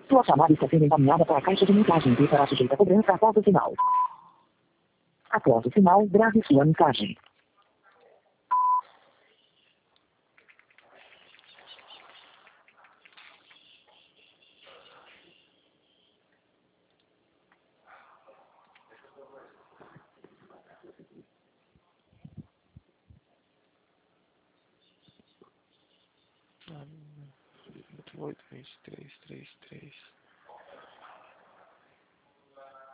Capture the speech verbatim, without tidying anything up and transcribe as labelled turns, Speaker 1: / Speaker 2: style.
Speaker 1: Sua chamada está sendo encaminhada para a caixa de mensagem e será sujeita a cobrança após o sinal. Após o sinal, grave sua mensagem.
Speaker 2: oito, vinte e três, trinta e três.